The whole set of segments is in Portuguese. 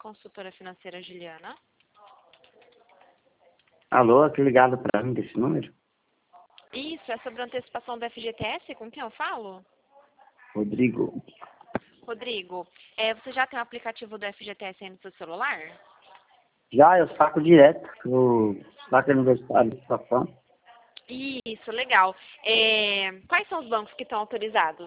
consultora financeira Juliana. Alô, aqui ligado para mim desse número? Isso, é sobre a antecipação do FGTS? Com quem eu falo? Rodrigo. Rodrigo, você já tem o aplicativo do FGTS aí no seu celular? Já eu saco direto no saco aniversário de estação. Isso, legal. Quais são os bancos que estão autorizados?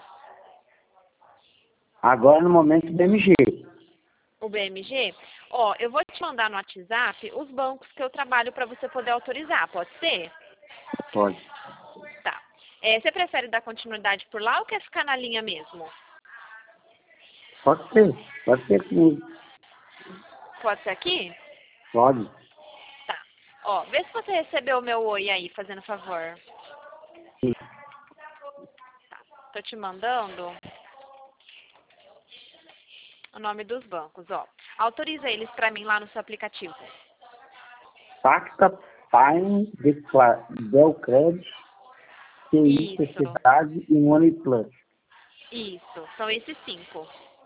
Agora no momento do BMG. O BMG? Eu vou te mandar no WhatsApp os bancos que eu trabalho para você poder autorizar, pode ser? Pode. Tá. Você prefere dar continuidade por lá ou quer ficar na linha mesmo? Pode ser. Pode ser comigo. Pode ser aqui? Pode. Tá. Vê se você recebeu o meu oi aí, fazendo favor. Sim. Tô te mandando o nome dos bancos, Autoriza eles para mim lá no seu aplicativo. Pacta, Pine, Belcred, TI, Isso. Sociedade e Money Plus. Isso, são esses 5.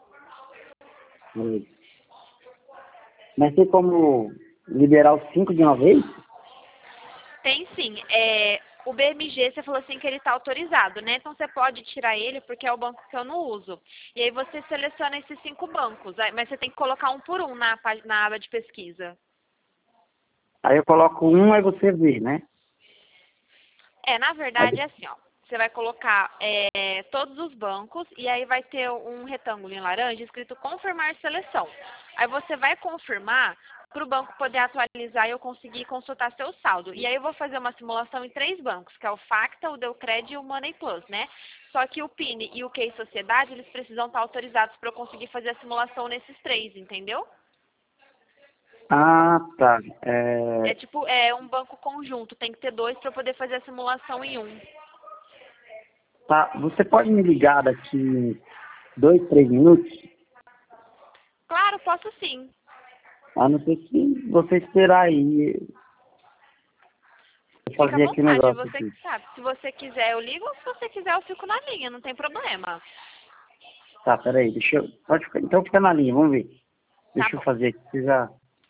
Mas tem como liberar os 5 de uma vez? Tem sim. O BMG, você falou assim que ele está autorizado, né? Então você pode tirar ele porque é o banco que eu não uso. E aí você seleciona esses 5 bancos, mas você tem que colocar um por um na aba de pesquisa. Aí eu coloco um, aí você vê, né? Na verdade é assim, Você vai colocar todos os bancos e aí vai ter um retângulo em laranja escrito confirmar seleção. Aí você vai confirmar para o banco poder atualizar e eu conseguir consultar seu saldo. E aí eu vou fazer uma simulação em 3 bancos, que é o Facta, o Deucred e o Money Plus, né? Só que o PIN e o QI Sociedade, eles precisam estar autorizados para eu conseguir fazer a simulação nesses 3, entendeu? Ah, tá. É um banco conjunto, tem que ter 2 para eu poder fazer a simulação em um. Tá, você pode me ligar daqui 2, 3 minutos? Claro, posso sim. A não ser que você esperar aí. Eu Fica à fazer aqui o vontade, negócio você aqui. que sabe. Se você quiser, eu ligo, ou se você quiser, eu fico na linha, não tem problema. Tá, peraí, deixa eu. Pode ficar, então fica na linha, vamos ver. Tá Deixa eu bom. fazer aqui, você já.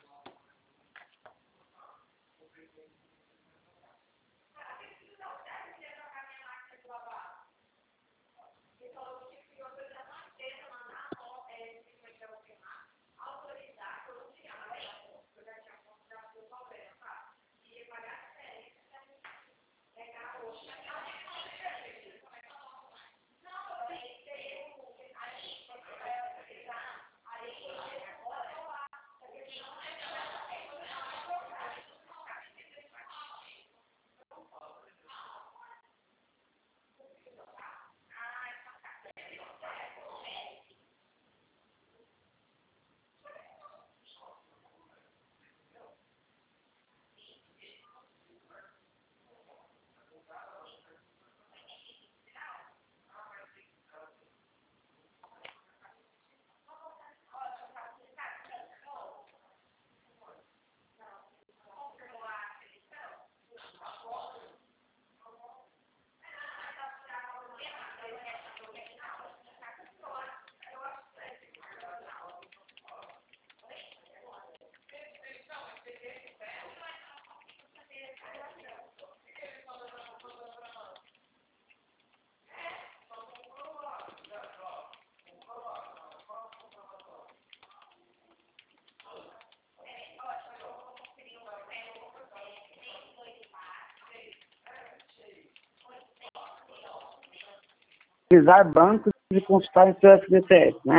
Utilizar bancos e consultar em seu FGTS, né?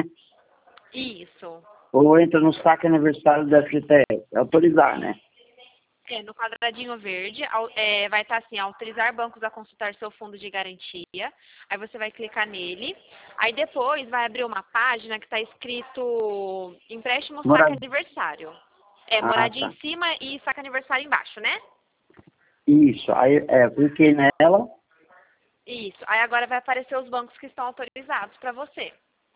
Isso. Ou entra no saque aniversário do FGTS. É autorizar, né? No quadradinho verde, vai estar assim, autorizar bancos a consultar seu fundo de garantia. Aí você vai clicar nele. Aí depois vai abrir uma página que está escrito empréstimo saque aniversário. Moradinha Tá. em cima e saque aniversário embaixo, né? Isso. Aí eu cliquei nela. Isso. Aí agora vai aparecer os bancos que estão autorizados para você.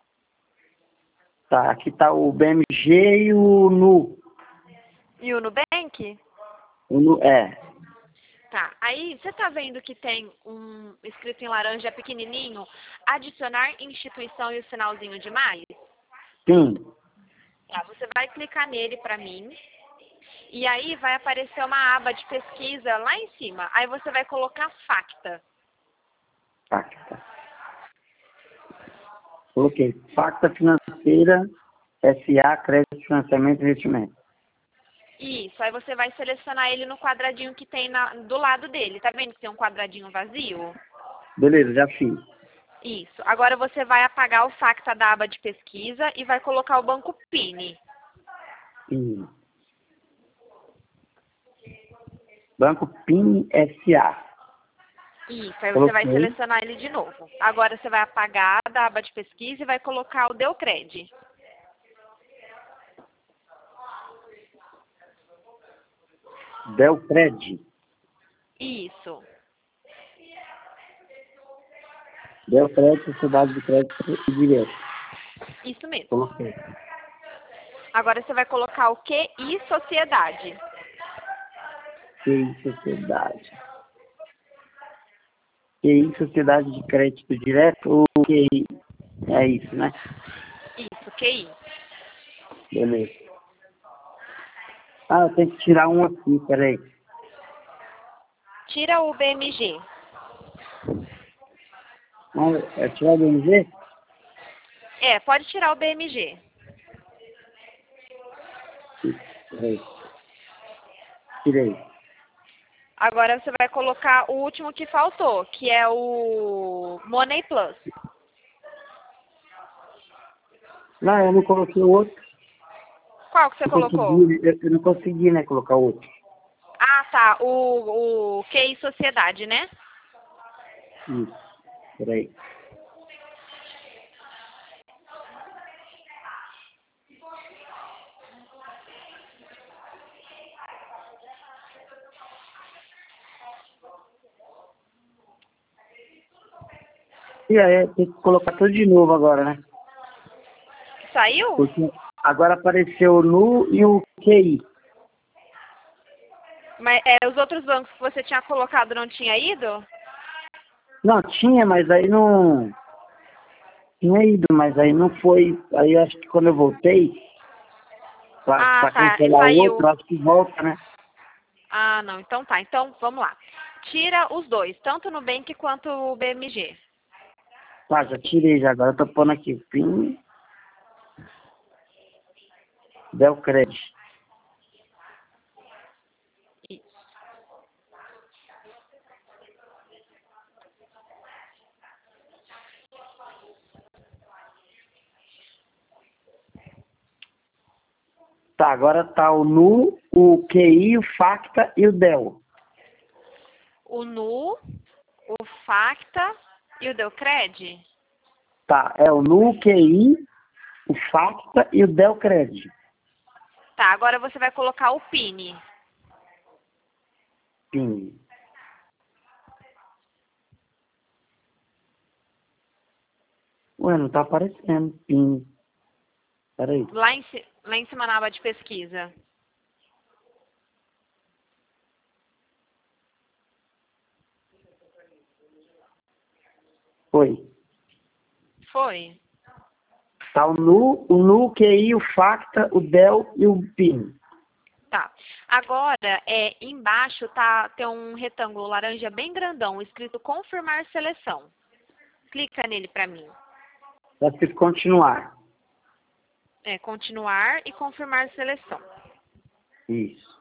Tá, aqui tá o BMG e o NU. E o Nubank? O NU, Tá. Aí você tá vendo que tem um escrito em laranja pequenininho, adicionar instituição e o sinalzinho de mais? Sim. Tá, você vai clicar nele para mim. E aí vai aparecer uma aba de pesquisa lá em cima. Aí você vai colocar Facta. Facta. Coloquei. Facta Financeira SA, Crédito, Financiamento e Investimento. Isso, aí você vai selecionar ele no quadradinho que tem do lado dele. Tá vendo que tem um quadradinho vazio? Beleza, já fiz. Isso. Agora você vai apagar o Facta da aba de pesquisa e vai colocar o banco PIN. PIN. Banco PIN SA. Isso, aí você vai Coloquei. selecionar ele de novo. Agora você vai apagar da aba de pesquisa e vai colocar o Deucred. Delcred. Isso. Delcred, Sociedade de Crédito e Direito. Isso mesmo. Coloquei. Agora você vai colocar o QI Sociedade. QI Sociedade. QI Sociedade de Crédito Direto ou QI? É isso, né? Isso, QI. Beleza. Ah, eu tenho que tirar um aqui, peraí. Tira o BMG. Não, é tirar o BMG? É, pode tirar o BMG. Peraí. Tirei. Agora você vai colocar o último que faltou, que é o Money Plus. Não, eu não coloquei o outro. Qual que você Eu colocou? não consegui, né, colocar o outro. Ah, tá. O QI Sociedade, né? Isso. Peraí. E aí, tem que colocar tudo de novo agora, né? Saiu? Porque agora apareceu o NU e o QI. Mas os outros bancos que você tinha colocado não tinha ido? Não, tinha, mas aí não... Tinha ido, mas aí não foi... Aí eu acho que quando eu voltei, pra Tá. cancelar o Saiu. outro, acho que volta, né? Ah, não. Então tá. Então, vamos lá. Tira os dois, tanto o Nubank quanto o BMG. Tá, já tirei já. Agora eu tô pondo aqui. PIN, Delcred. Tá, agora tá o NU, o QI, o Facta e o DEL. O Nu, o Facta e o Deucred? Tá, é o NU, o QI, o Facta e o Delcred. Tá, agora você vai colocar o PIN. PIN. Ué, não tá aparecendo. PIN. Peraí. Lá em cima na aba de pesquisa. Foi. Foi? Tá o NU, o QI, o Facta, o DEL e o PIN. Tá. Agora, embaixo tem um retângulo laranja bem grandão, escrito confirmar seleção. Clica nele para mim. Vai ter que continuar. Continuar e confirmar seleção. Isso.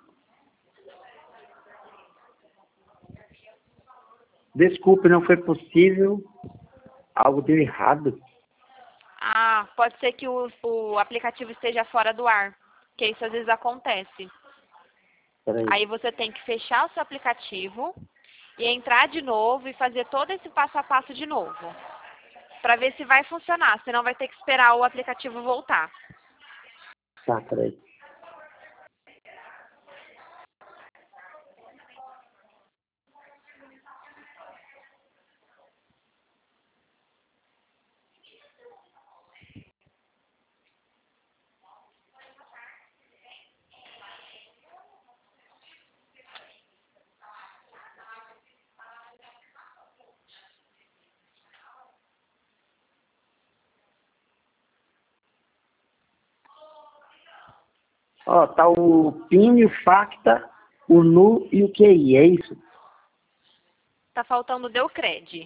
Desculpe, não foi possível. Algo deu errado. Ah, pode ser que o aplicativo esteja fora do ar, que isso às vezes acontece. Peraí. Aí você tem que fechar o seu aplicativo e entrar de novo e fazer todo esse passo a passo de novo, para ver se vai funcionar, senão vai ter que esperar o aplicativo voltar. Tá, peraí. Ó, tá o PIN, o FACTA, o NU e o QI, é isso? Tá faltando o Deucred.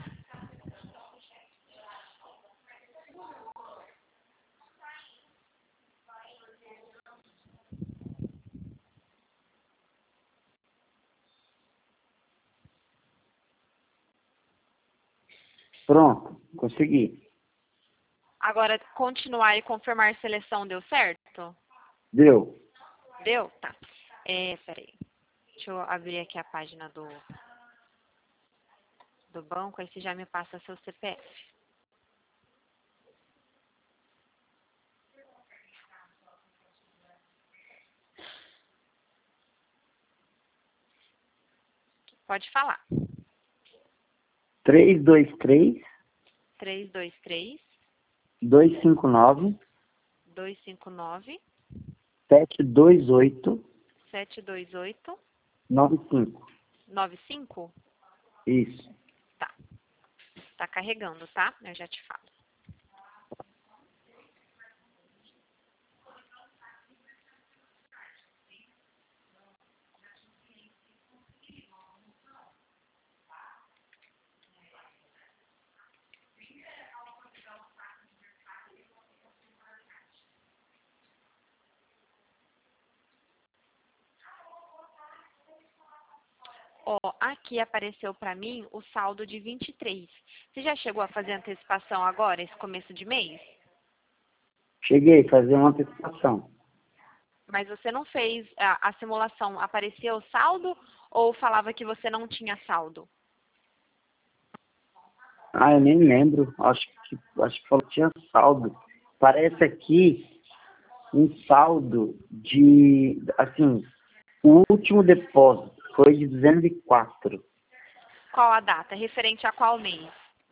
Pronto, consegui. Agora, continuar e confirmar seleção deu certo? Deu. Deu? Tá. Peraí. Deixa eu abrir aqui a página do banco, aí você já me passa seu CPF. Pode falar. 323 323 259 259 728 728 95. 95? Isso. Tá. Tá carregando, tá? Eu já te falo. Ó, aqui apareceu para mim o saldo de 23. Você já chegou a fazer antecipação agora, esse começo de mês? Cheguei a fazer uma antecipação. Mas você não fez a simulação, apareceu o saldo ou falava que você não tinha saldo? Ah, eu nem lembro. Acho que falou que tinha saldo. Parece aqui um saldo de, assim, o último depósito foi de 204. Qual a data? Referente a qual mês?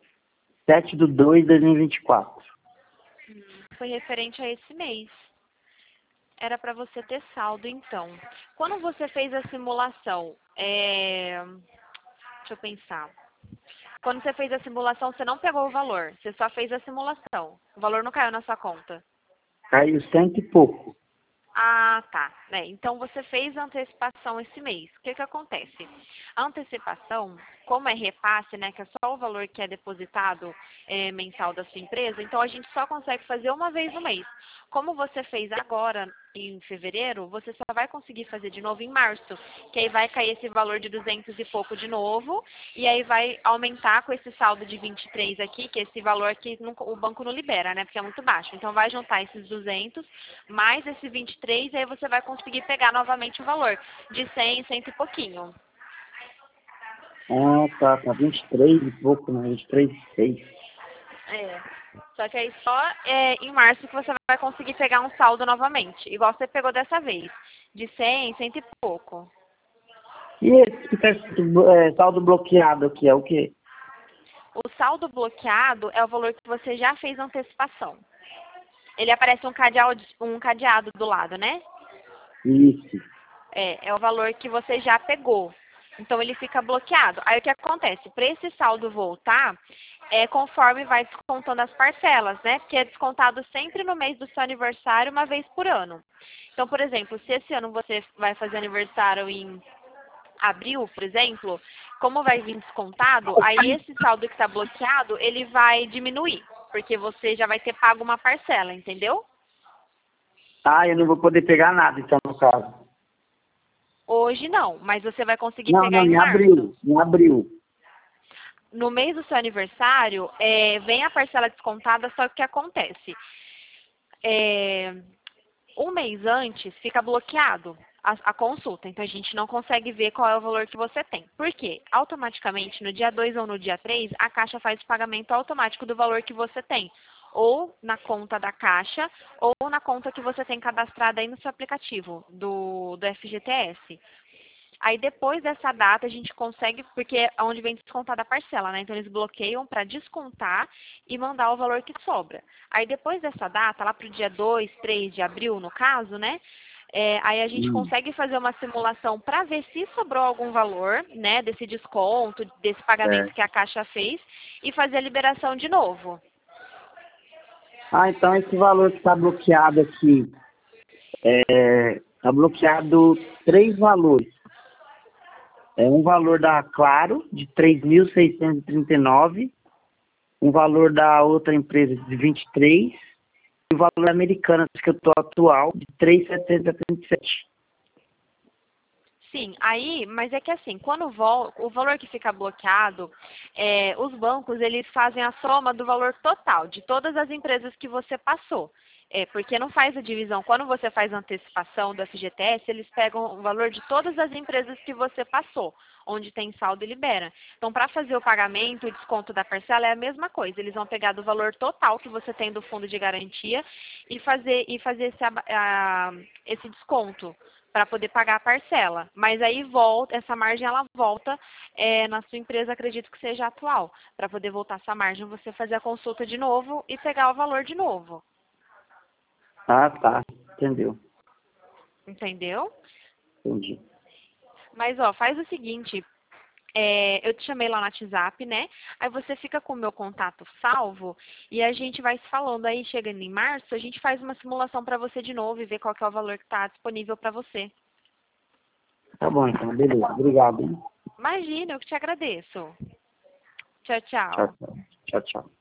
7/2/2024. Foi referente a esse mês. Era para você ter saldo, então. Quando você fez a simulação, deixa eu pensar. Quando você fez a simulação, você não pegou o valor, você só fez a simulação. O valor não caiu na sua conta. Caiu cento e pouco. Ah, tá. Então você fez a antecipação esse mês. O que acontece? A antecipação, como é repasse, né, que é só o valor que é depositado mensal da sua empresa, então a gente só consegue fazer uma vez no mês. Como você fez agora em fevereiro, você só vai conseguir fazer de novo em março, que aí vai cair esse valor de 200 e pouco de novo, e aí vai aumentar com esse saldo de 23 aqui, que é esse valor que o banco não libera, né, porque é muito baixo. Então vai juntar esses 200 mais esse 23, aí você vai conseguir pegar novamente o valor de 100, 100 e pouquinho. Ah, tá 23 e pouco, né? 23,6. Só que aí só em março que você vai conseguir pegar um saldo novamente, igual você pegou dessa vez, de 100, 100 e pouco. E esse que tá escrito, saldo bloqueado aqui é o quê? O saldo bloqueado é o valor que você já fez antecipação. Ele aparece um cadeado do lado, né? Isso. É o valor que você já pegou. Então ele fica bloqueado. Aí o que acontece? Para esse saldo voltar, conforme vai descontando as parcelas, né? Porque é descontado sempre no mês do seu aniversário, uma vez por ano. Então, por exemplo, se esse ano você vai fazer aniversário em abril, por exemplo, como vai vir descontado, aí esse saldo que está bloqueado, ele vai diminuir, porque você já vai ter pago uma parcela, entendeu? Ah, eu não vou poder pegar nada, então, no caso. Hoje não, mas você vai conseguir Não, pegar em em março. abril. Em abril. No mês do seu aniversário, vem a parcela descontada, só que o que acontece? Um mês antes fica bloqueado a consulta, então a gente não consegue ver qual é o valor que você tem. Por quê? Automaticamente, no dia 2 ou no dia 3, a Caixa faz o pagamento automático do valor que você tem, ou na conta da Caixa, ou na conta que você tem cadastrada aí no seu aplicativo do FGTS. Aí depois dessa data a gente consegue, porque é onde vem descontada a parcela, né? Então eles bloqueiam para descontar e mandar o valor que sobra. Aí depois dessa data, lá para o dia 2, 3 de abril, no caso, né? Aí a gente consegue fazer uma simulação para ver se sobrou algum valor, né? Desse desconto, desse pagamento que a Caixa fez e fazer a liberação de novo. Ah, então esse valor que está bloqueado aqui Tá bloqueado 3 valores. Um valor da Claro, de 3.639, um valor da outra empresa de 23, e o valor da Americanas, que eu tô atual, de 3.737. Sim, aí, mas é que assim, quando o valor que fica bloqueado, os bancos, eles fazem a soma do valor total de todas as empresas que você passou. Porque não faz a divisão. Quando você faz a antecipação do FGTS, eles pegam o valor de todas as empresas que você passou, onde tem saldo e libera. Então, para fazer o pagamento, o desconto da parcela é a mesma coisa. Eles vão pegar do valor total que você tem do fundo de garantia e fazer esse desconto para poder pagar a parcela. Mas aí volta, essa margem ela volta na sua empresa, acredito que seja atual. Para poder voltar essa margem, você fazer a consulta de novo e pegar o valor de novo. Ah, tá. Entendeu? Entendeu? Entendi. Mas, ó, faz o seguinte, eu te chamei lá no WhatsApp, né? Aí você fica com o meu contato salvo e a gente vai se falando. Aí, chegando em março, a gente faz uma simulação para você de novo e ver qual que é o valor que está disponível para você. Tá bom, então. Beleza. Obrigado, hein? Imagina, eu que te agradeço. Tchau, Tchau, tchau. tchau. Tchau, tchau.